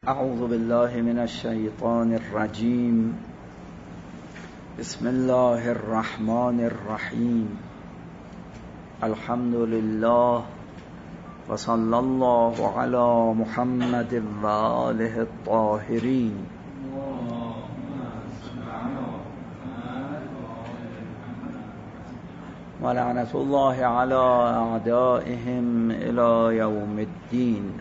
اعوذ بالله من الشیطان الرجیم. بسم الله الرحمن الرحیم. الحمد لله و صلی الله علی محمد و آله الطاهرین. و لعنت الله علی اعدائهم الی یوم الدین.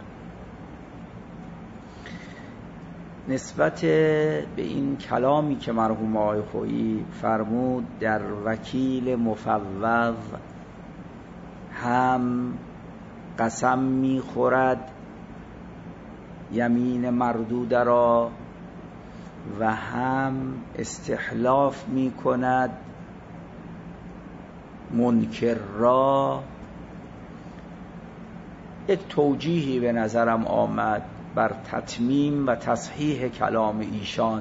نسبت به این کلامی که مرحوم آقای خویی فرمود در وکیل مفوض هم قسم می‌خورد یمین مردوده را و هم استحلاف می‌کند منکر را، یک توجیهی به نظرم آمد بر تتمیم و تصحیح کلام ایشان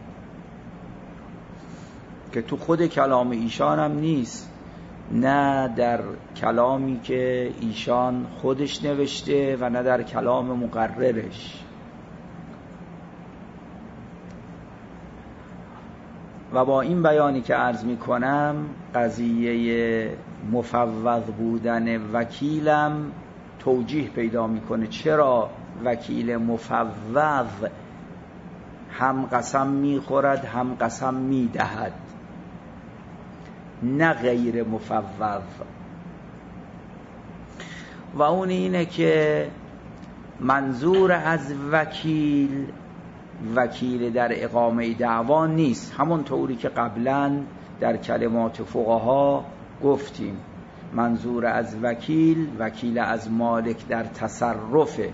که تو خود کلام ایشان هم نیست، نه در کلامی که ایشان خودش نوشته و نه در کلام مقررش. و با این بیانی که عرض می کنم قضیه مفوض بودن وکیلم توجیه پیدا میکنه. چرا وکیل مفوض هم قسم میخورد هم قسم میدهد، نه غیر مفوض؟ و اون اینه که منظور از وکیل در اقامه دعوا نیست، همون طوری که قبلا در کلمات فقها گفتیم. منظور از وکیل از مالک در تصرفه.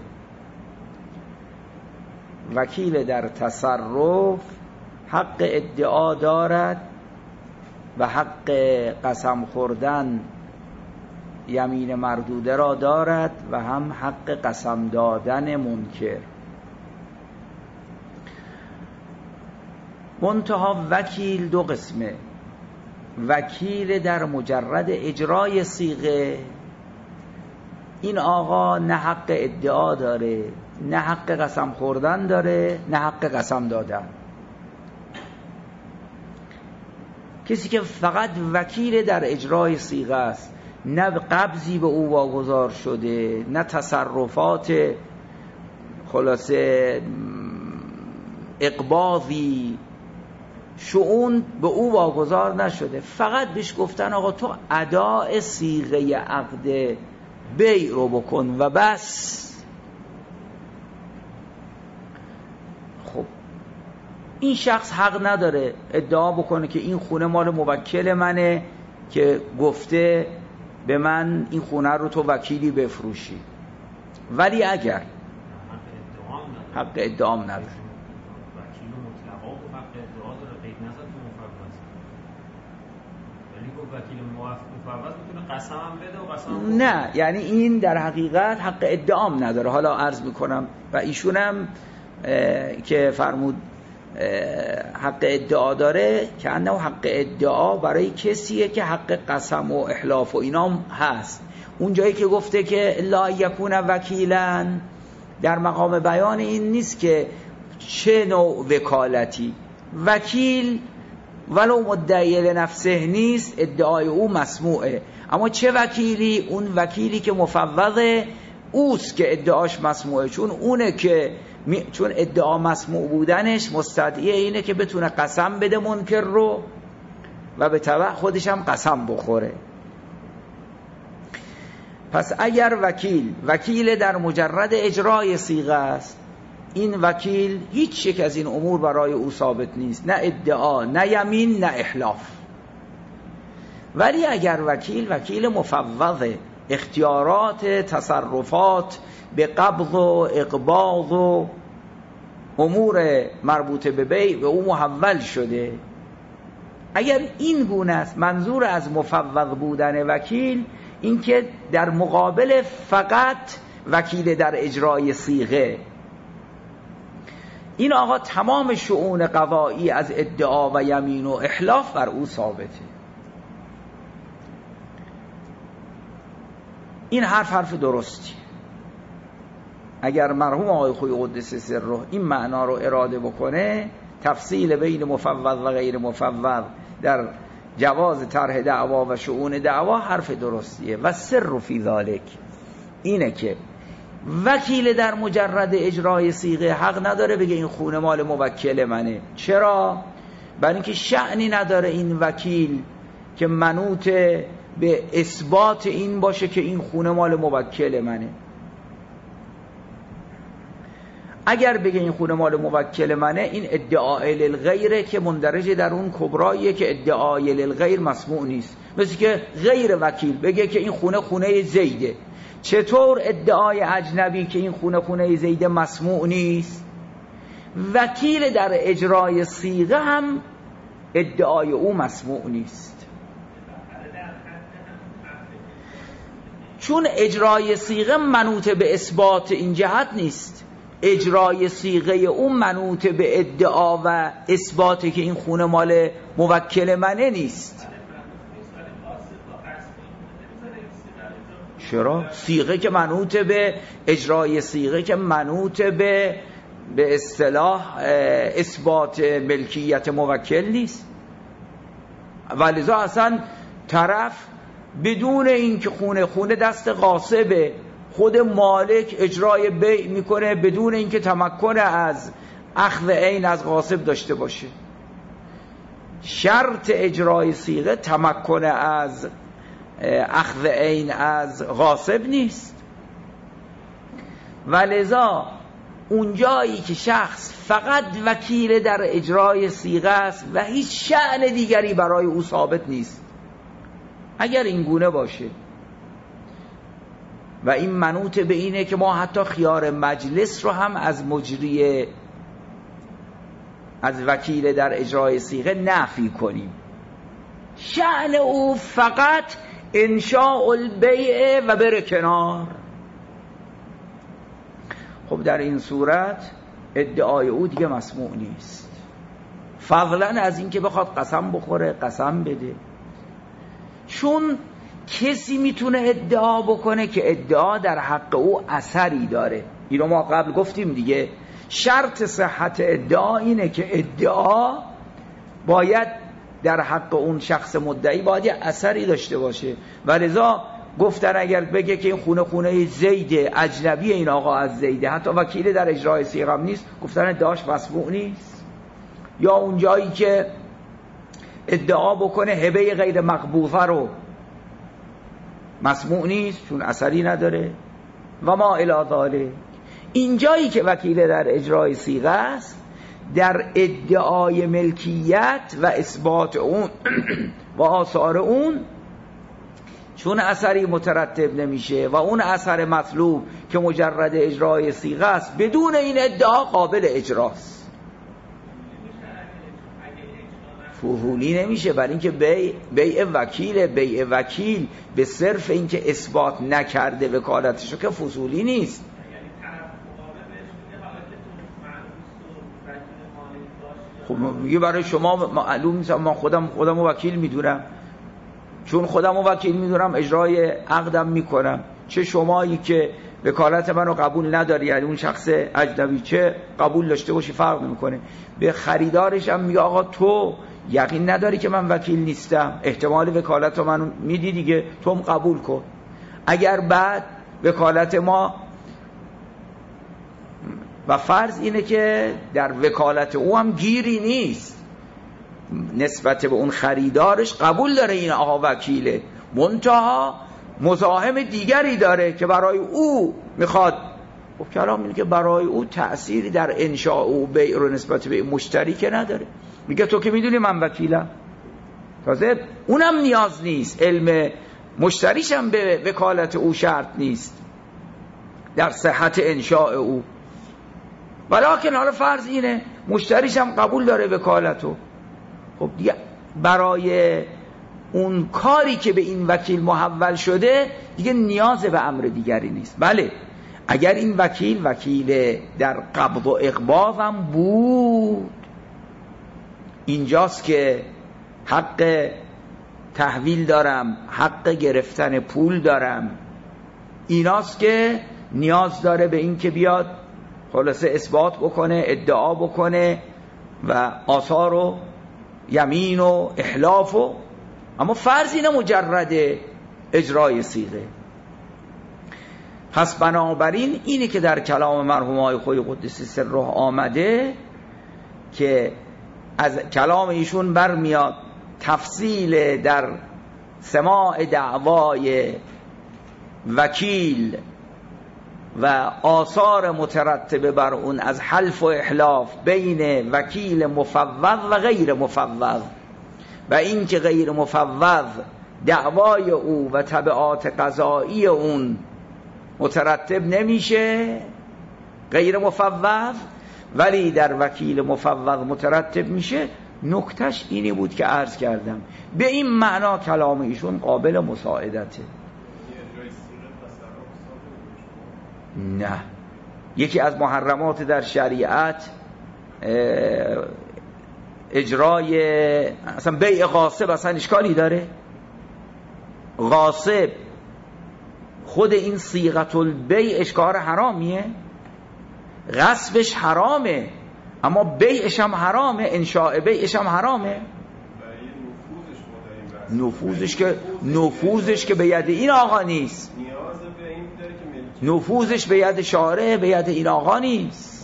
وکیل در تصرف حق ادعا دارد و حق قسم خوردن یمین مردوده را دارد و هم حق قسم دادن منکر. منتها وکیل دو قسمه: وکیل در مجرد اجرای صیغه، این آقا نه حق ادعا داره، نه حق قسم خوردن داره، نه حق قسم دادن. کسی که فقط وکیل در اجرای صیغه است، نه قبضی به او واگذار شده، نه تصرفات خلاصه اقباضی شؤون به او واگذار نشده، فقط بهش گفتن آقا تو اداء صیغه عقد بیع رو بکن و بس. خب این شخص حق نداره ادعا بکنه که این خونه مال موکل منه که گفته به من این خونه رو تو وکیلی بفروشی. ولی اگر حق ادعام نداره، نه، یعنی این در حقیقت حق ادعام نداره. حالا عرض میکنم و ایشونم که فرمود حق ادعا داره که انه حق ادعا برای کسیه که حق قسم و احلاف و اینام هست. اون جایی که گفته که لا یکون وکیلا، در مقام بیان این نیست که چه نوع وکالتی. وکیل ولو مدعی لنفسه نیست، ادعای او مسموعه. اما چه وکیلی؟ اون وکیلی که مفوضه اوست که ادعاش مسموعه، چون اونه که چون ادعا مسموع بودنش مستدعی اینه که بتونه قسم بده منکر رو و به تبع خودش هم قسم بخوره. پس اگر وکیل در مجرد اجرای صیغه است، این وکیل هیچ یک از این امور برای او ثابت نیست، نه ادعا، نه یمین، نه احلاف. ولی اگر وکیل مفوض، اختیارات تصرفات به قبض و اقباض و امور مربوطه به بیع به او محول شده، اگر این گونه است، منظور از مفوض بودن وکیل این که در مقابل فقط وکیل در اجرای صیغه، این آقا تمام شؤون قضایی از ادعا و یمین و احلاف بر او ثابته. این حرف درستی. اگر مرحوم آقای خویی قدس سره این معنا رو اراده بکنه، تفصیل بین مفوض و غیر مفوض در جواز طرح دعوا و شؤون دعوا حرف درستیه. و سر فی ذالک اینه که وکیل در مجرد اجرای صیغه حق نداره بگه این خونه مال موکل منه. چرا؟ برای اینکه شأنی نداره این وکیل که منوط به اثبات این باشه که این خونه مال موکل منه. اگر بگه این خونه مال موکل منه، این ادعای للغیره که مندرج در اون کبراییه که ادعای للغیر مسموع نیست. مثل که غیر وکیل بگه که این خونه زیده. چطور ادعای اجنبی که این خونه زیده مسموع نیست؟ وکیل در اجرای صیغه هم ادعای او مسموع نیست، چون اجرای صیغه منوط به اثبات این جهت نیست. اجرای صیغه او منوط به ادعا و اثباتی که این خونه مال موکل منه نیست. چرا؟ صیغه که منوط به اجرای صیغه که منوط به اصطلاح اثبات ملکیت موکل نیست. ولذا اصلا طرف بدون اینکه خونه دست غاصبه، خود مالک اجرای بیع میکنه بدون اینکه تمکن از اخذ عین از غاصب داشته باشه. شرط اجرای صیغه تمکن از اخذ عین از غاصب نیست. ولذا اونجایی که شخص فقط وکیل در اجرای صیغه است و هیچ شأن دیگری برای او ثابت نیست، اگر این گونه باشه و این منوط به اینه که ما حتی خیار مجلس رو هم از مجری از وکیل در اجرای صیغه نفی کنیم، شأن او فقط انشاء البیع و بره کنار، خب در این صورت ادعای او دیگه مسموع نیست. فضلا از این که بخواد قسم بخوره قسم بده، چون کسی میتونه ادعا بکنه که ادعا در حق او اثری داره. اینو ما قبل گفتیم دیگه. شرط صحت ادعا اینه که ادعا باید در حق اون شخص مدعی باید یه اثری داشته باشه. ولذا گفتن اگر بگه که این خونه زیده، اجنبی این آقا از زیده، حتی وکیل در اجرای صیغه هم نیست، گفتن ادعاش مسموع نیست. یا اون جایی که ادعا بکنه هبه غیر مقبوضه رو، مسموع نیست چون اثری نداره. و ما الی ذالک، این جایی که وکیل در اجرای صیغه است، در ادعای ملکیت و اثبات اون و آثار اون چون اثری مترتب نمیشه و اون اثر مطلوب که مجرد اجرای صیغه است بدون این ادعا قابل اجراست. فضولی نمیشه، برای اینکه بیع وکیل به صرف اینکه اثبات نکرده وکالتشو که فضولی نیست. خب میگه برای شما معلوم نیست، من خودم وکیل میدونم، چون خودم وکیل میدونم اجرای عقدم میکنم. چه شمایی که وکالت منو قبول نداری، یعنی اون شخص اجنبی چه قبول داشته باشی فرق نمیکنه، به خریدارش هم میگه آقا تو یقین نداری که من وکیل نیستم، احتمال وکالت رو منو میدی دیگه، تو هم قبول کن. اگر بعد وکالت ما و فرض اینه که در وکالت او هم گیری نیست نسبت به اون خریدارش، قبول داره این آقا وکیله، منتها مزاحم دیگری داره که برای او میخواد. خب کلام اینه که برای او تأثیری در انشاء او بیع رو نسبت به مشتری که نداره. میگه تو که میدونی من وکیلم، تازه اونم نیاز نیست، علم مشتریش هم به وکالت او شرط نیست در صحت انشاء او، ولیکن حالا فرض اینه مشتریش هم قبول داره وکالتو. خب دیگه برای اون کاری که به این وکیل محول شده دیگه نیاز به امر دیگری نیست. بله اگر این وکیل در قبض و اقباض هم بود، اینجاست که حق تحویل دارم، حق گرفتن پول دارم، ایناست که نیاز داره به این که بیاد خلاصه اثبات بکنه، ادعا بکنه و آثار و یمین و احلاف و، اما فرض اینه مجرد اجرای صیغه. پس بنابراین اینی که در کلام مرحوم آقای خویی قدسی سره آمده که از کلام ایشون برمیاد تفصیل در سماع دعوای وکیل و آثار مترتبه بر اون از حلف و احلاف بین وکیل مفوض و غیر مفوض، و این که غیر مفوض دعوای او و تبعات قضایی اون مترتب نمیشه غیر مفوض، ولی در وکیل مفوض مترتب میشه. نکتهش اینی بود که عرض کردم، به این معنا کلام ایشون قابل مساعدته. نه، یکی از محرمات در شریعت اجرای اصلا بیع غاصب اصلا اشکالی داره؟ غاصب خود این صیغه البیع اشکار حرامیه، غصبش حرامه اما بیعش هم حرامه، انشاء بیعش هم حرامه. نفوذش که به ید این آقا نیست، نفوذش به ید شارع، به ید این آقا نیست.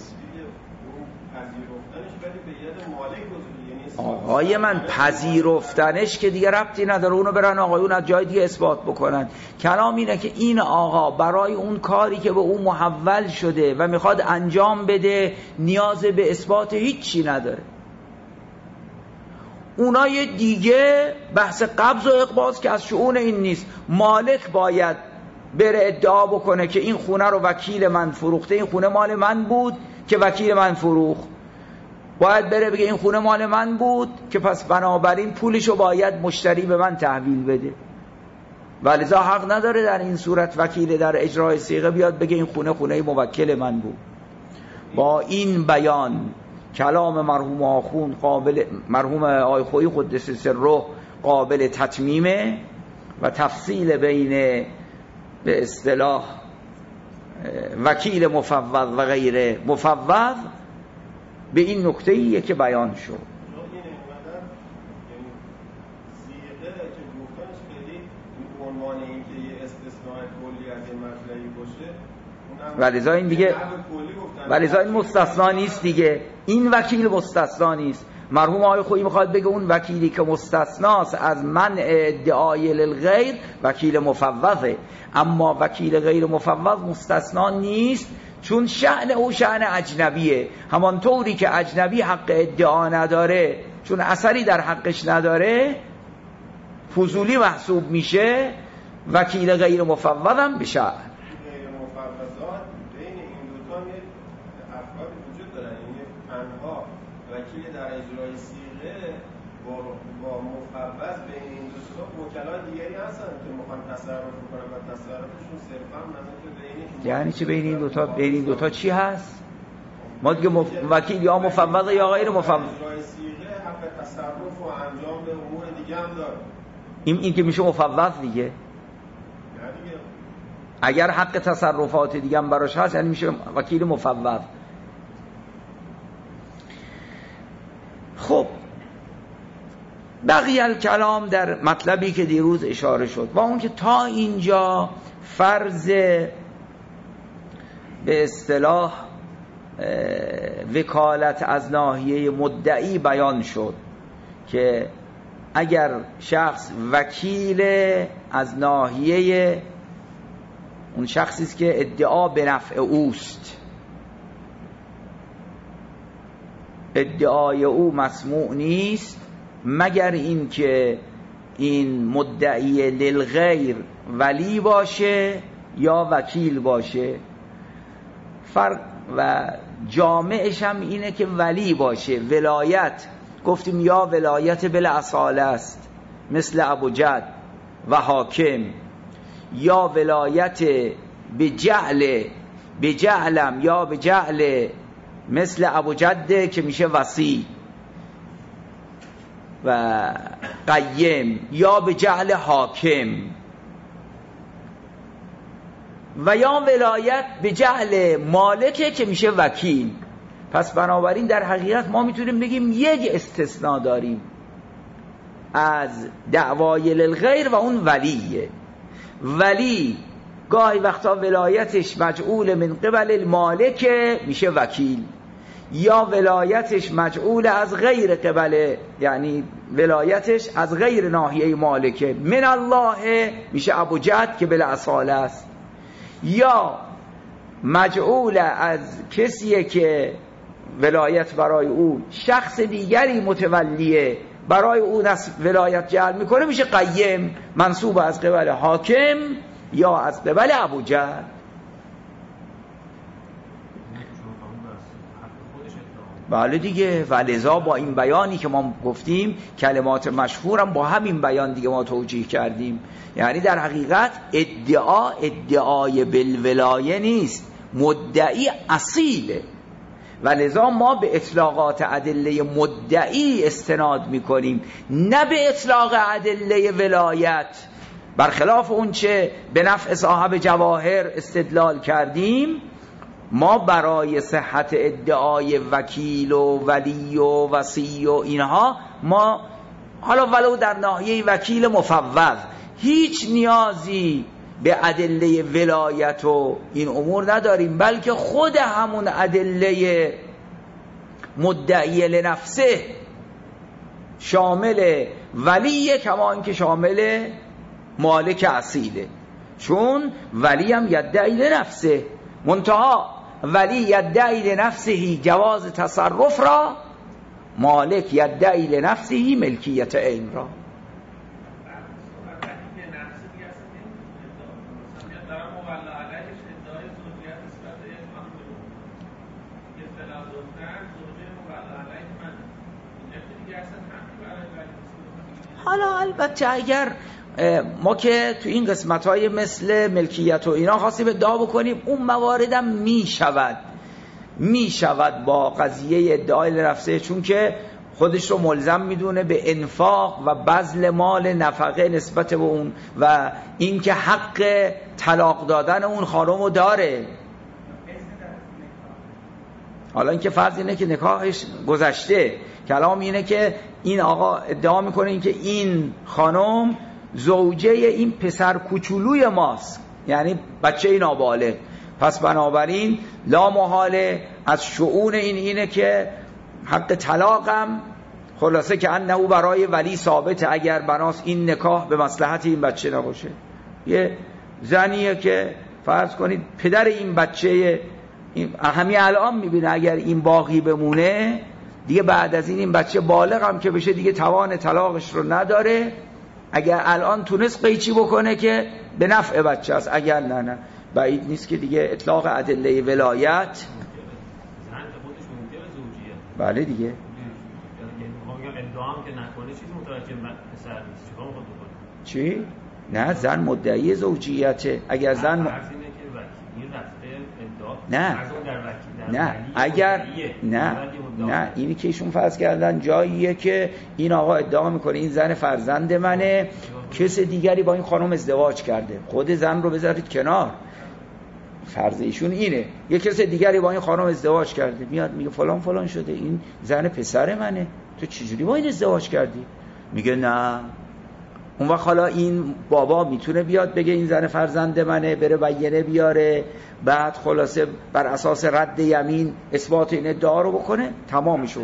آقای من پذیرفتنش که دیگه ربطی نداره، اونو برن آقایون از جای دیگه اثبات بکنن. کلام اینه که این آقا برای اون کاری که به اون محول شده و میخواد انجام بده نیاز به اثبات هیچی نداره. اونای دیگه بحث قبض و اقباض که از شؤون این نیست، مالک باید بره ادعا بکنه که این خونه رو وکیل من فروخته، این خونه مال من بود که وکیل من فروخت، باید بره بگه این خونه مال من بود که پس بنابراین پولشو باید مشتری به من تحویل بده. ولذا حق نداره در این صورت وکیل در اجرای صیغه بیاد بگه این خونه موکل من بود. با این بیان کلام مرحوم آخوند مرحوم آقای خویی قدس سره قابل تتمیمه و تفصیل بین به اصطلاح وکیل مفوض و غیر مفوض به این نکته‌ایه که بیان شد. ولذا این دیگه ولذا این مستثنا نیست دیگه، این وکیل مستثنا نیست. مرحوم آقای خویی میخواد بگه اون وکیلی که مستثناست از منع ادعای للغیر وکیل مفوضه، اما وکیل غیر مفوض مستثنا نیست، چون شأن او شأن اجنبیه. همانطوری که اجنبی حق ادعا نداره چون اثری در حقش نداره فضولی محسوب میشه، وکیل غیر مفوض هم بشه. غیر مفوضات بین این دو تا افراد وجود دارن، یعنی تنها وکیل در اجرای صیغه با مفوض بین این دو تا وکلا دیگری هستن که میخوان تصرف کنن و تصرفشون صرفا منوط به یعنی چه بین این دو تا؟ بین این دو تا چی هست؟ ما دیگه وکیل یا مفوض یا غیر مفوض. اجرای صیغه حق تصرف و انجام به امور دیگه هم داره. این که میشه مفوض دیگه. اگر حق تصرفات دیگه هم براش هست یعنی میشه وکیل مفوض. خب بقیه الکلام در مطلبی که دیروز اشاره شد و اون که تا اینجا فرض به اصطلاح وکالت از ناحیه مدعی بیان شد که اگر شخص وکیل از ناحیه اون شخصی است که ادعا به نفع اوست، ادعای او مسموع نیست مگر این که این مدعی للغیر ولی باشه یا وکیل باشه. فرق و جامعش هم اینه که ولی باشه. ولایت گفتیم یا ولایت بالاصاله است مثل ابوجد و حاکم، یا ولایت به جعلم یا به جعل مثل ابوجده که میشه وصی و قیم، یا به جعل حاکم. و یا ولایت به جهل مالکه که میشه وکیل. پس بنابراین در حقیقت ما میتونیم بگیم یک استثناء داریم از دعوای للغیر و اون ولیه. ولی گاهی وقتا ولایتش مجعول من قبل المالک میشه وکیل، یا ولایتش مجعول از غیر قبل، یعنی ولایتش از غیر ناحیه مالکه، من الله میشه ابوجد که بالاصاله است، یا مجعول از کسیه که ولایت برای او شخص دیگری متولیه برای او ولایت جعل میکنه میشه قیم، منصوب از قبل حاکم یا از قبل ابوجد. بله دیگه. و لذا با این بیانی که ما گفتیم کلمات مشهورم با همین بیان دیگه ما توجیه کردیم. یعنی در حقیقت ادعای بالولایه نیست، مدعی اصیله و لذا ما به اطلاقات ادله مدعی استناد میکنیم، نه به اطلاق ادله ولایت، برخلاف اون چه به نفع صاحب جواهر استدلال کردیم. ما برای صحت ادعای وکیل و ولی و وصی و اینها ما حالا ولو در ناحیه وکیل مفوض هیچ نیازی به ادله ولایت و این امور نداریم، بلکه خود همون ادله مدعی لنفسه شامل ولیه کما اینکه شامل مالک اصیله، چون ولی هم یدعی لنفسه، منتها ولی یدعی لنفسه جواز تصرف را، مالک یدعی لنفسه ملکیت عین را. حالا البته اگر ما که تو این قسمت‌های مثل ملکیت و اینا خواستیم ادعا بکنیم، اون مواردم میشود با قضیه ادعای لنفسه، چون که خودش رو ملزم میدونه به انفاق و بذل مال نفقه نسبت به اون و اینکه حق طلاق دادن اون خانم رو داره. حالا اینکه فرض اینه که نکاحش گذشته، کلام اینه که این آقا ادعا میکنه اینکه این خانم زوجه این پسر کوچولوی ماست، یعنی بچه نابالغ، پس بنابراین لا محاله از شؤون اینه که حق طلاقم خلاصه که انه برای ولی ثابته اگر بناس این نکاح به مصلحت این بچه نباشه. یه زنیه که فرض کنید پدر این بچه همین الان میبینه اگر این باقی بمونه دیگه بعد از این بچه بالغ هم که بشه دیگه توان طلاقش رو نداره، اگر الان تونست قیچی بکنه که به نفع بچه است، اگر نه بعید نیست که دیگه اطلاق ادله ولایت. زن خودش منکر زوجیه. بله دیگه. یعنی ادعا هم که نکنه چیزی متوجه پسر نیست، چیکار می‌خواد بکنه؟ چی؟ نه زن مدعی زوجیته. اگر زن فرض اینه که وکیل رفته ادعا نه اگر نه اینی که ایشون فرض کردن جاییه که این آقا ادعا میکنه این زن فرزند منه، کس دیگری با این خانم ازدواج کرده، خود زن رو بذارید کنار، فرض ایشون اینه یک کس دیگری با این خانم ازدواج کرده، میاد میگه فلان فلان شده، این زن پسر منه، تو چجوری با این ازدواج کردی؟ میگه نه. اون وقت حالا این بابا میتونه بیاد بگه این زن فرزند منه، بره بیانیه بیاره، بعد خلاصه بر اساس رد یمین اثبات این ادعا رو بکنه، تمامشونه.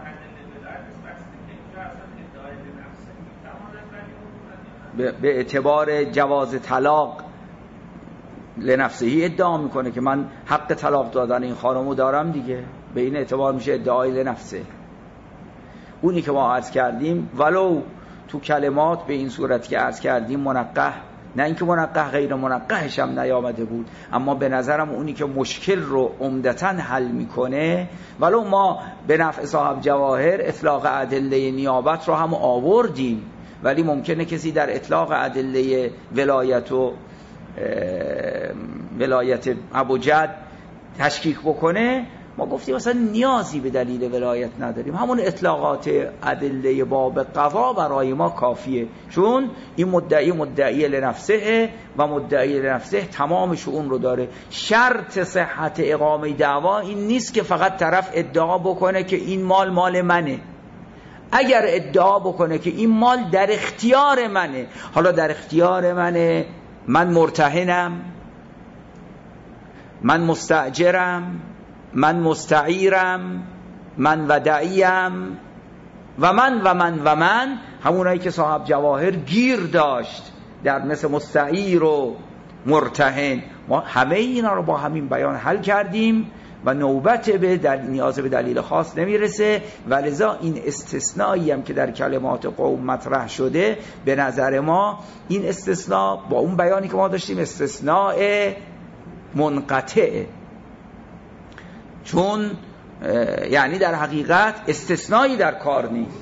به اعتبار جواز طلاق لنفسهی ادعا میکنه که من حق طلاق دادن این خانمو دارم دیگه، به این اعتبار میشه ادعای لنفسه. اونی که ما عرض کردیم ولو تو کلمات به این صورت که عرض کردیم منقح، نه اینکه منقح غیر منقحش هم نیامده بود، اما به نظرم اونی که مشکل رو عمدتاً حل میکنه، ولو ما به نفع صاحب جواهر اطلاق ادله نیابت رو هم آوردیم، ولی ممکنه کسی در اطلاق ادله ولایت و ولایت ابوجد تشکیک بکنه، ما گفتیم مثلا نیازی به دلیل ولایت نداریم، همون اطلاقات ادله باب قضا برای ما کافیه، چون این مدعی لنفسه و مدعی لنفسه تمام شؤون رو داره. شرط صحت اقامه دعوا این نیست که فقط طرف ادعا بکنه که این مال مال منه. اگر ادعا بکنه که این مال در اختیار منه، حالا در اختیار منه، من مرتهنم، من مستأجرم، من مستعیرم، من ودعیم و من همونایی که صاحب جواهر گیر داشت در مثل مستعیر و مرتهن، ما همه اینا رو با همین بیان حل کردیم و نوبت به نیاز به دلیل خاص نمیرسه. ولذا این استثنایی هم که در کلمات قوم مطرح شده، به نظر ما این استثناء با اون بیانی که ما داشتیم استثناء منقطعه، چون یعنی در حقیقت استثنایی در کار نیست،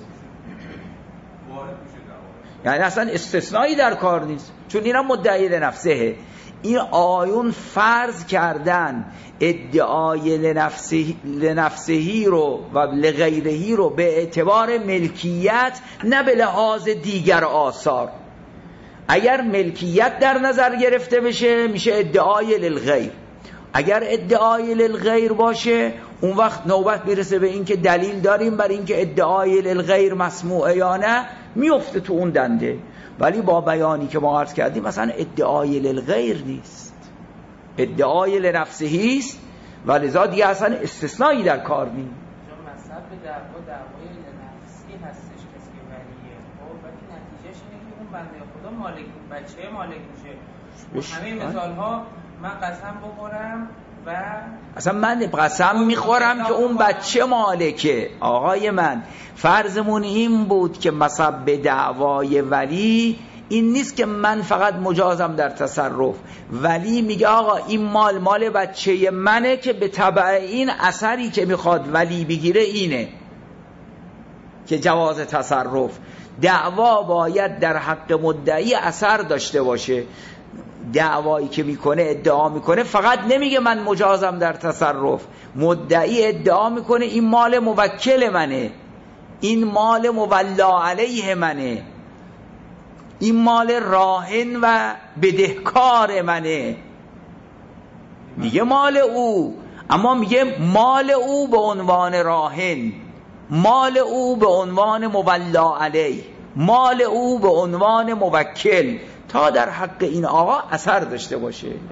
یعنی اصلا استثنایی در کار نیست، چون این هم مدعی لنفسه. این آیون فرض کردن ادعای لنفسهی رو و لغیرهی رو به اعتبار ملکیت، نه به لحاظ دیگر آثار. اگر ملکیت در نظر گرفته بشه میشه ادعای للغیر، اگر ادعای للغیر باشه اون وقت نوبت میرسه به این که دلیل داریم بر این که ادعای للغیر مسموعه یا نه، میفته تو اون دنده. ولی با بیانی که ما عرض کردیم مثلا ادعای للغیر نیست، ادعای لنفسهی است و لذا دیگه اصلا استثنایی در کار نیست. چون مذهب دعوای لنفسی هستش کسی که ولیه، ولی نتیجهش اینه که اون بنده خدا مالک بچه مالک میشه. همه مثال ها من قسم بخورم و اصلا من قسم میخورم که اون بچه مالکه. آقای من فرضمون این بود که مصب دعوای ولی این نیست که من فقط مجازم در تصرف، ولی میگه آقا این مال بچه منه که به تبع این اثری که میخواد ولی بگیره اینه که جواز تصرف. دعوا باید در حق مدعی اثر داشته باشه. دعوایی که میکنه ادعا میکنه فقط نمیگه من مجازم در تصرف، مدعی ادعا میکنه این مال موکل منه، این مال مولا علیه منه، این مال راهن و بدهکار منه. میگه مال او، اما میگه مال او به عنوان راهن، مال او به عنوان مولا علیه، مال او به عنوان موکل، تا در حق این آقا اثر داشته باشه. اگر یه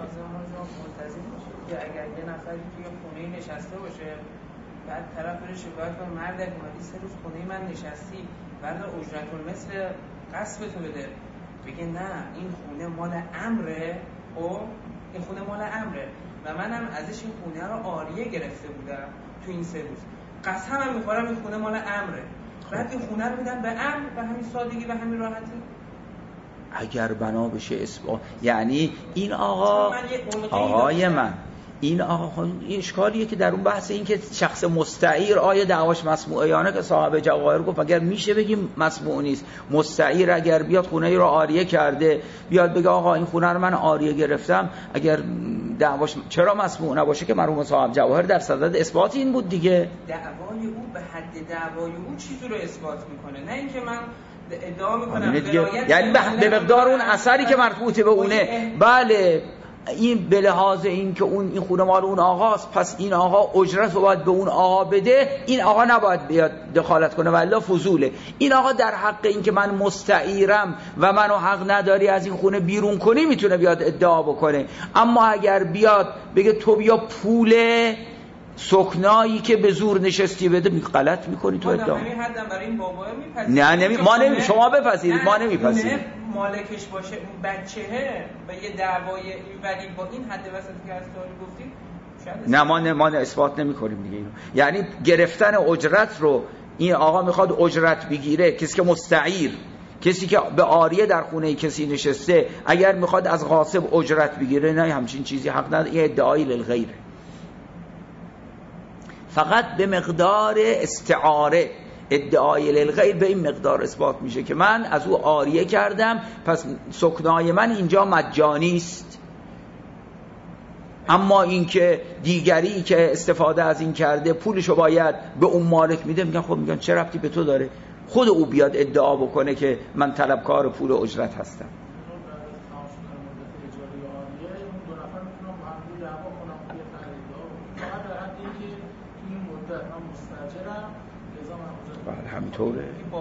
نفری توی خونه نشسته باشه، بعد طرف بره شکایت کنه مرد اومدی 3 روز خونه من نشستی، بعد اجرت المثل قسط تو بده، بگه نه این خونه مال امره، او این خونه مال امره و منم ازش این خونه رو عاریه گرفته بودم تو این 3 روز، قسمم میخورم این خونه مال امره، بعد این خونه رو میدم به امر به همین سادگی و همین راحتی. اگر بنا بشه اثبات، یعنی این آقای من این آقا این اشکالیه که در اون بحث این که شخص مستعیر آیا دعواش مسموعه یا نه که صاحب جواهر گفت اگر میشه بگیم مسموع نیست. مستعیر اگر بیاد خونه ای رو عاریه کرده، بیاد بگه آقا این خونه رو من عاریه گرفتم، اگر دعواش چرا مسموع نباشه که مرحوم صاحب جواهر در صدد اثبات این بود دیگه. دعوای او به حد دعوای او چیزی رو اثبات میکنه، نه اینکه من ادعا میکنم یعنی به مقدار اون اثری که مربوط به اونه. بله این به لحاظ این که این خونه مال اون آقاست، پس این آقا اجرت رو باید به اون آقا بده، این آقا نباید بیاد دخالت کنه والا فضوله. این آقا در حق این که من مستعیرم و منو حق نداری از این خونه بیرون کنی میتونه بیاد ادعا بکنه. اما اگر بیاد بگه تو بیا پول سکنایی که به زور نشستی بده، غلط میکنی تو ادعا. نه ما شما بپذیرید، ما نمیپذیریم. مالکش باشه اون بچه‌ه و یه دعوای ولی با این حد وسطی که از سوال گفتید، نه ما اثبات نمی‌کنیم دیگه اینو. یعنی گرفتن اجرت رو این آقا میخواد اجرت بگیره، کسی که مستعیر، کسی که به عاریه در خونه کسی نشسته، اگر میخواد از غاصب اجرت بگیره، نه همچین چیزی حق نداره، این ادعای للغیره. فقط به مقدار استعاره، ادعای للغیر به این مقدار اثبات میشه که من از او عاریه کردم، پس سکنای من اینجا مجانی است. اما اینکه دیگری که استفاده از این کرده پولشو باید به اون مالک میده، میگن چه ربطی به تو داره؟ خود او بیاد ادعا بکنه که من طلبکار پول و اجرت هستم. همینطوره.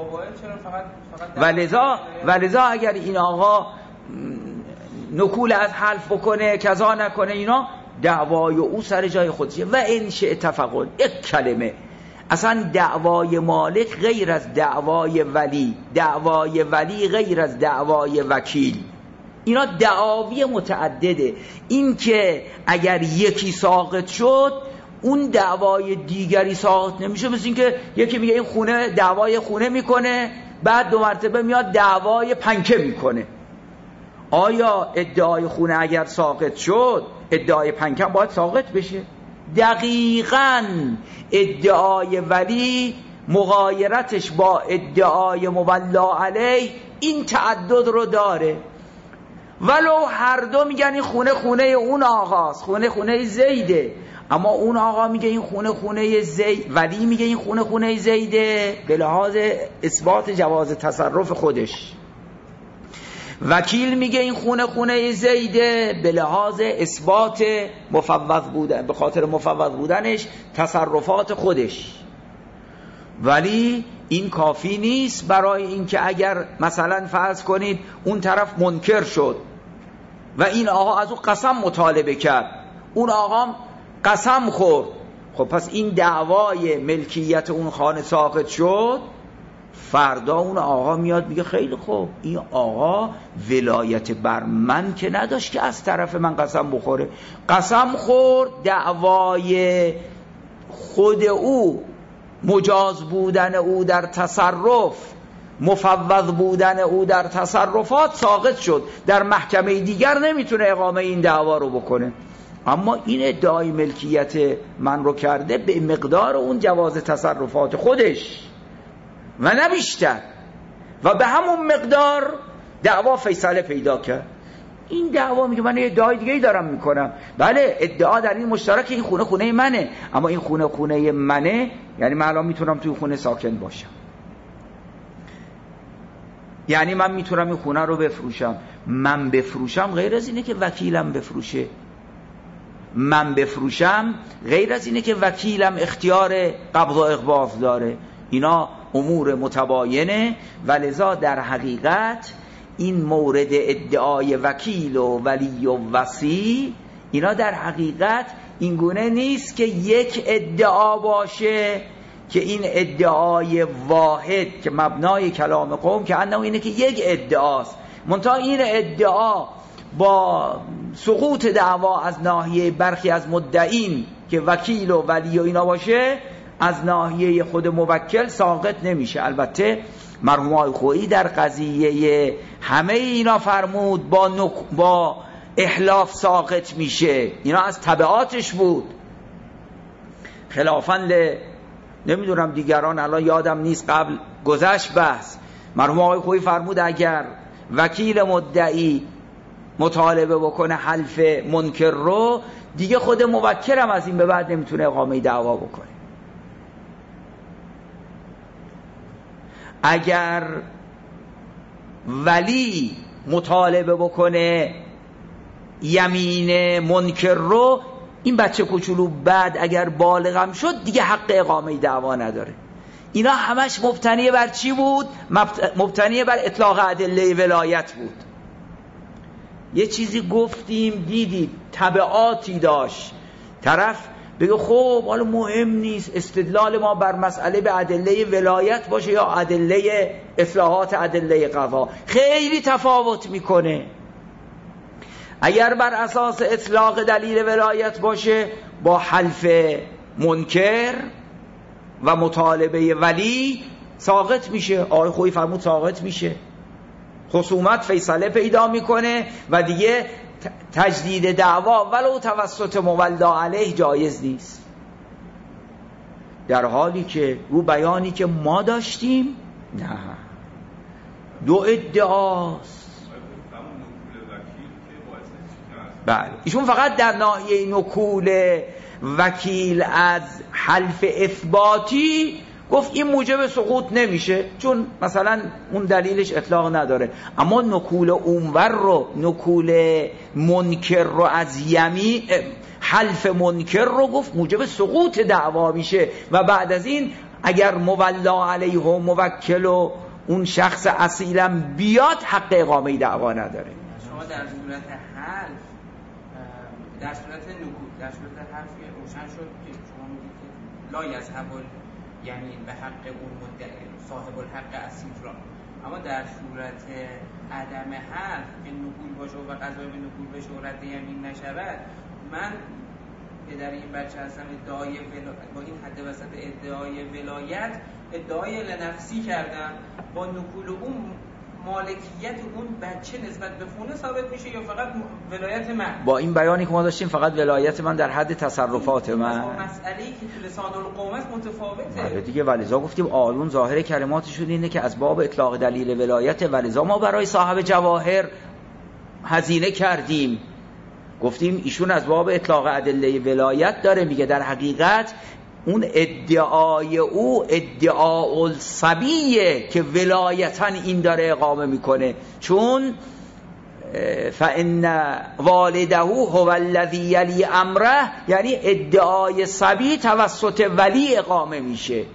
ولذا اگر این آقا نکول از حلف بکنه کذا نکنه اینا، دعوای او سر جای خودشه. و ان شئت فقل، یک کلمه، اصلا دعوای مالک غیر از دعوای ولی، دعوای ولی غیر از دعوای وکیل، اینا دعاوی متعدده. این که اگر یکی ساقط شد اون دعوای دیگری ساقط نمیشه. مثل این که یکی میگه این خونه دعوای خونه میکنه، بعد 2 مرتبه میاد دعوای پنکه میکنه. آیا ادعای خونه اگر ساقط شد ادعای پنکه باید ساقط بشه؟ دقیقاً ادعای ولی مغایرتش با ادعای مولا علیه این تعدد رو داره. ولو هر دو میگن این خونه اون آقاست، خونه زیده، اما اون آقا میگه این خونه زید، ولی میگه این خونه زیده به لحاظ اثبات جواز تصرف خودش، وکیل میگه این خونه زیده به لحاظ اثبات مفوض بودن، به خاطر مفوض بودنش تصرفات خودش. ولی این کافی نیست برای اینکه اگر مثلا فرض کنید اون طرف منکر شد و این آقا از اون قسم مطالبه کرد، اون آقا قسم خورد، خب پس این دعوای ملکیت اون خانه ساقط شد. فردا اون آقا میاد میگه خیلی خوب، این آقا ولایت بر من که نداشت که از طرف من قسم بخوره، قسم خورد، دعوای خود او، مجاز بودن او در تصرف، مفوض بودن او در تصرفات ساقط شد، در محکمه دیگر نمیتونه اقامه این دعوا رو بکنه. اما این ادعای ملکیت من رو کرده به مقدار اون جواز تصرفات خودش و نه بیشتر، و به همون مقدار دعوا فیصله پیدا کرد. این دعوا میگه من ادعای دیگه ای دارم میکنم. بله ادعا در این مشترک این خونه منه، اما این خونه منه یعنی من الان میتونم توی خونه ساکن باشم، یعنی من میتونم این خونه رو بفروشم. من بفروشم غیر از اینه که وکیلم بفروشه، من بفروشم غیر از اینه که وکیلم اختیار قبض و اقباض داره. اینا امور متباینه و لذا در حقیقت این مورد ادعای وکیل و ولی و وصی، اینا در حقیقت این گونه نیست که یک ادعا باشه که این ادعای واحد که مبنای کلام قوم که انه اینه که یک ادعاست، منتها این ادعا با سقوط دعوا از ناحیه برخی از مدعین که وکیل و ولی و اینا باشه از ناحیه خود موکل ساقط نمیشه. البته مرحوم آقای خویی در قضیه همه اینا فرمود با احلاف ساقط میشه، اینا از تبعاتش بود، خلافاً نمیدونم دیگران الان یادم نیست، قبل گذشت بحث. مرحوم آقای خویی فرمود اگر وکیل مدعی مطالبه بکنه حلف منکر رو، دیگه خود موکلم از این به بعد نمیتونه اقامه دعوا بکنه. اگر ولی مطالبه بکنه یمین منکر رو، این بچه کوچولو بعد اگر بالغم شد دیگه حق اقامه دعوا نداره. اینا همش مبتنی بر چی بود؟ مبتنی بر اطلاق ادله ولایت بود. یه چیزی گفتیم دیدید تبعاتی داشت، طرف بگه خب حالا مهم نیست استدلال ما بر مسئله به ادله ولایت باشه یا ادله اصلاحات ادله قضا، خیلی تفاوت میکنه. اگر بر اساس اطلاق دلیل ولایت باشه با حلف منکر و مطالبه ولی ساقط میشه. آقای خویی فرمود ساقط میشه، خصومت فیصله پیدا میکنه و دیگه تجدید دعوا ولو توسط مولا علیه جایز نیست. در حالی که رو بیانی که ما داشتیم نه، دو ادعاست. بله ایشون فقط در ناحیه نکول وکیل از حلف اثباتی گفت این موجب سقوط نمیشه چون مثلا اون دلیلش اطلاق نداره، اما نکول اونور رو، نکول منکر رو از یمین، حلف منکر رو گفت موجب سقوط دعوا میشه و بعد از این اگر مولا علیه و موکل و اون شخص اصیلم بیاد حق اقامه دعوا نداره. شما در صورت حلف، در صورت نکول، در صورت حلف روشن شد که شما میگید که لا یذهب یعنی به حق اون مدعی صاحب الحق اصیل را، اما در صورت عدم حلف که نکول باشه و قضا به نکول بشه و رد یمین نشود، من پدر این بچه هستم ادعای با این حد وسط ادعای ولایت ادعای لنفسی کردم، با نکول اون مالکیت اون بچه نسبت به خونه ثابت میشه یا فقط ولایت من؟ با این بیانی که ما داشتیم فقط ولایت من در حد تصرفات من. مسئله‌ای که تو لسان القوم است متفاوته. بله دیگه، ولذا گفتیم آلون ظاهر کلماتشون اینه که از باب اطلاق دلیل ولایت، ولذا ما برای صاحب جواهر هزینه کردیم، گفتیم ایشون از باب اطلاق ادله ولایت داره میگه، در حقیقت اون ادعای او ادعاء الصبیه که ولایتاً این داره اقامه میکنه، چون فإن والده هو الذی یلی امره، یعنی ادعای صبی توسط ولی اقامه میشه.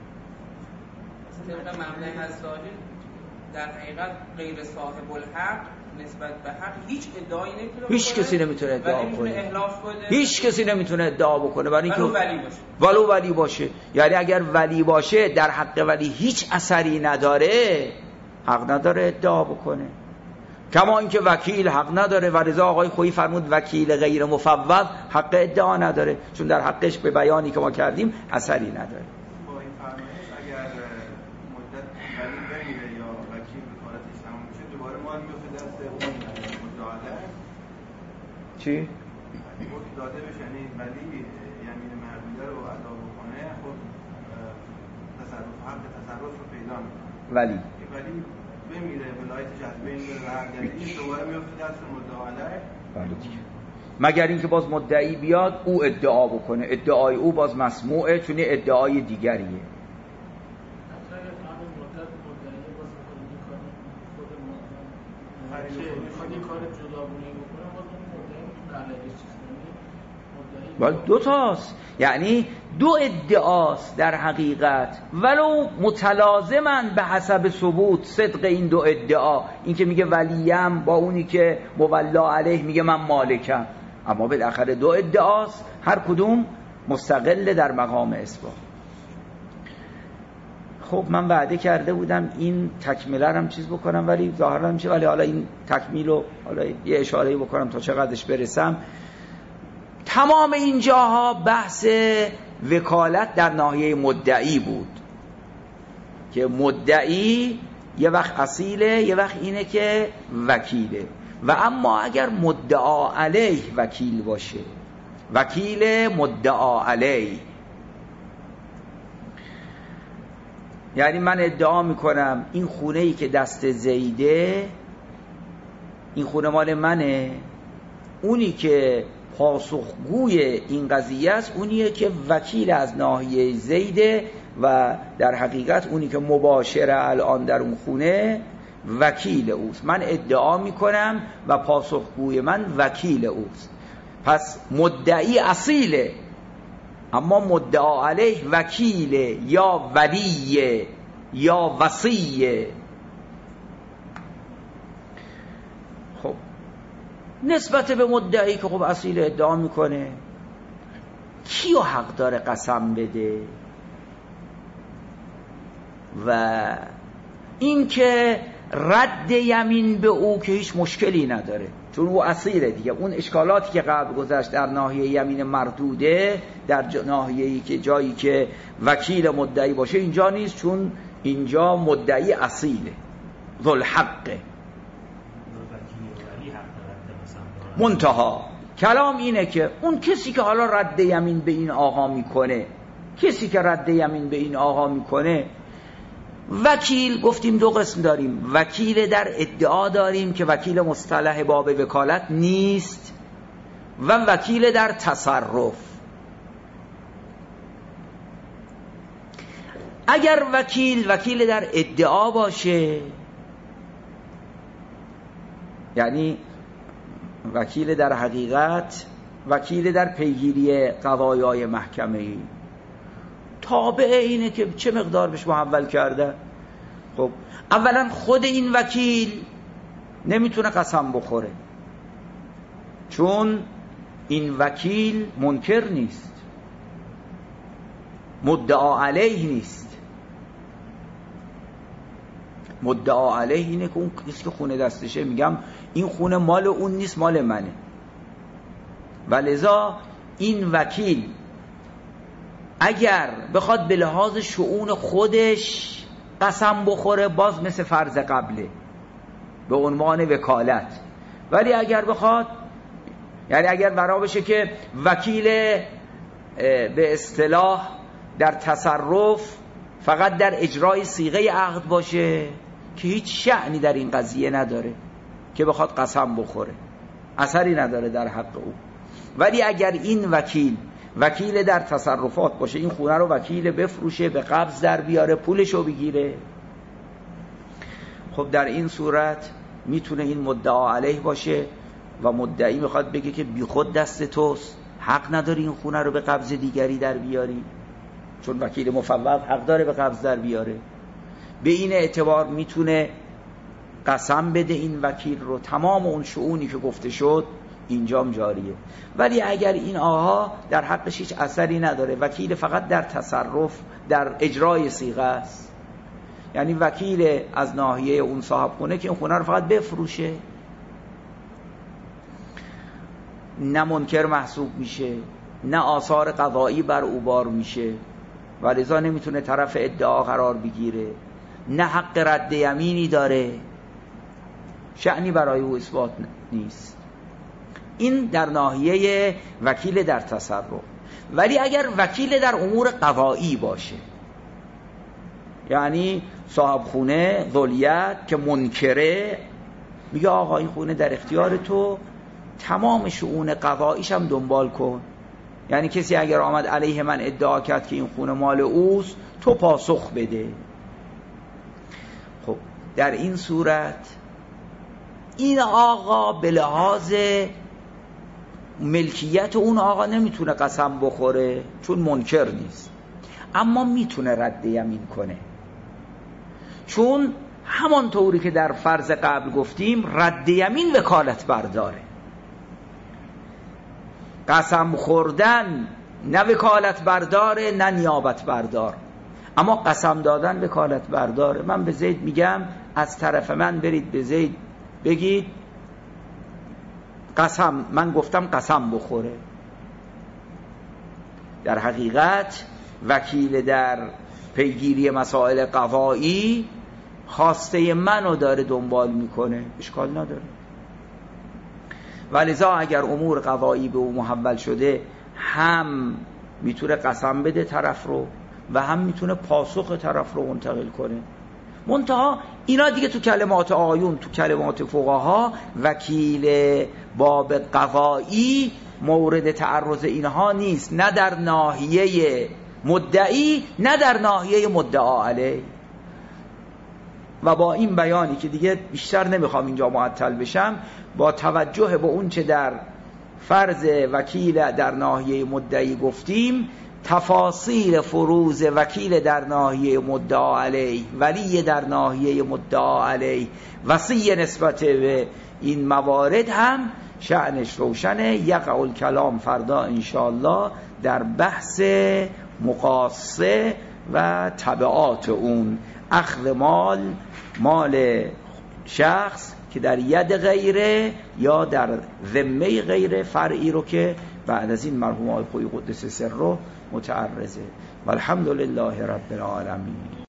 طبق مبنای هستاجی در حقیقت غیر صاحب الحق نسبت به حق هیچ ادعایی نمیتونه، هیچ کسی نمیتونه ادعا کنه، هیچ کسی نمیتونه ادعا بکنه، برای اینکه ولو ولی باشه. یعنی اگر ولی باشه در حق ولی هیچ اثری نداره، حق نداره ادعا بکنه، کما اینکه وکیل حق نداره. و رضا آقای خویی فرمود وکیل غیر مفوض حق ادعا نداره، چون در حقش به بیانی که ما کردیم اثری نداره. چی؟ داده بشه یعنی ولی یمین مردوده رو ادا بکنه، خب تصرف حق تصرف رو پیدا میکنه، ولی بمیره ولایتش از بین بره و هرگردی دوباره میفته دست مدعا علیه. بله دیگه، مگر اینکه باز مدعی بیاد او ادعا بکنه، ادعای او باز مسموعه چون ادعای دیگریه. دو تاست، یعنی دو ادعاست در حقیقت، ولو متلازمن به حسب ثبوت صدق این دو ادعا، این که میگه ولیم با اونی که مولا علیه میگه من مالکم، اما بالاخره دو ادعاست، هر کدوم مستقل در مقام اثبات. خب من وعده کرده بودم این تکمیله هم چیز بکنم ولی ظاهرا میشه، ولی حالا این تکمیل رو حالا یه اشاره‌ای بکنم تا چقدرش برسم. تمام این جاها بحث وکالت در ناحیه مدعی بود که مدعی یه وقت اصیله، یه وقت اینه که وکیله. و اما اگر مدعا علیه وکیل باشه، وکیل مدعا علیه، یعنی من ادعا میکنم این خونه‌ای که دست زیده، این خونه مال منه، اونی که پاسخگوی این قضیه است اونیه که وکیل از ناحیه زیده و در حقیقت اونی که مباشره الان در اون خونه وکیل اوست. من ادعا میکنم و پاسخگوی من وکیل اوست. پس مدعی اصیله، اما مدعا علیه وکیله یا ولیه یا وصیه. خب نسبت به مدعی که خب اصیل ادعا میکنه، کیو حق داره قسم بده؟ و این که رد یمین به او که هیچ مشکلی نداره چون او اصیله دیگه. اون اشکالاتی که قبل گذشت در ناحیه یمین مردوده، در ناحیه‌ای که جایی که وکیل مدعی باشه اینجا نیست، چون اینجا مدعی اصیله، ذوالحقه. منتها کلام اینه که اون کسی که حالا رد یمین به این آقا میکنه، کسی که رد یمین به این آقا میکنه، وکیل گفتیم دو قسم داریم، وکیل در ادعا داریم که وکیل مصطلح باب وکالت نیست، و وکیل در تصرف. اگر وکیل در ادعا باشه، یعنی وکیل در حقیقت، وکیل در پیگیری قضایای محکمه‌ای، تابع اینه که چه مقدار بهش محول کرده. خب اولا خود این وکیل نمیتونه قسم بخوره، چون این وکیل منکر نیست، مدعا علیه نیست. مدعا علیه اینه که اون کسی که خونه دستشه میگم این خونه مال اون نیست، مال منه. ولذا این وکیل اگر بخواد به لحاظ شؤون خودش قسم بخوره، باز مثل فرض قبله به عنوان وکالت. ولی اگر بخواد، یعنی اگر برا بشه که وکیل به اصطلاح در تصرف فقط در اجرای صیغه عقد باشه که هیچ شأنی در این قضیه نداره که بخواد قسم بخوره، اثری نداره در حق او. ولی اگر این وکیل در تصرفات باشه، این خونه رو وکیل بفروشه، به قبض در بیاره، پولشو بگیره، خب در این صورت میتونه این مدعا علیه باشه و مدعی میخواد بگه که بی خود دست توست، حق نداری این خونه رو به قبض دیگری در بیاری، چون وکیل مفوض حق داره به قبض در بیاره. به این اعتبار میتونه قسم بده این وکیل رو، تمام اون شؤونی که گفته شد اینجام جاریه. ولی اگر این آها در حقش هیچ اثری نداره، وکیل فقط در تصرف، در اجرای صیغه است، یعنی وکیل از ناحیه اون صاحب خونه که این خونه رو فقط بفروشه، نه منکر محسوب میشه، نه آثار قضایی بر او بار میشه و لذا نمیتونه طرف ادعا قرار بگیره، نه حق رد یمینی داره، شأنی برای او اثبات نیست. این در ناحیه وکیل در تصرف. ولی اگر وکیل در امور قضایی باشه، یعنی صاحب خونه ذولیت که منکره، میگه آقا این خونه در اختیار تو، تمام شؤون قضاییش هم دنبال کن، یعنی کسی اگر آمد علیه من ادعا کرد که این خونه مال اوست، تو پاسخ بده. خب در این صورت این آقا به لحاظ ملکیت اون آقا نمیتونه قسم بخوره چون منکر نیست، اما میتونه رد یمین کنه، چون همانطوری که در فرض قبل گفتیم رد یمین وکالت برداره. قسم خوردن نه وکالت برداره نه نیابت بردار، اما قسم دادن وکالت برداره. من به زید میگم از طرف من برید به زید بگید قسم، من گفتم قسم بخوره. در حقیقت وکیل در پیگیری مسائل قضایی خواسته منو داره دنبال میکنه، اشکال نداره. ولذا اگر امور قضایی به او محول شده، هم میتونه قسم بده طرف رو و هم میتونه پاسخ طرف رو منتقل کنه. منتها اینا دیگه تو کلمات آیون، تو کلمات فقها، وکیل باب قضایی مورد تعرض اینها نیست، نه در ناحیه مدعی نه در ناحیه مدعا علیه. و با این بیانی که دیگه بیشتر نمیخوام اینجا معطل بشم، با توجه به اون چه در فرض وکیل در ناحیه مدعی گفتیم، تفاصیل فروض وکیل در ناحیه مدعا علیه، ولی در ناحیه مدعا علیه، وصی نسبت به این موارد هم شأنش روشنه. یقع الکلام فردا انشاءالله در بحث مقاصه و تبعات اون، اخذ مال شخص که در ید غیره یا در ذمه غیره، فرعی رو که بعد از این مرحوم آقای خویی قدس سره متعرضه. والحمدلله رب العالمین.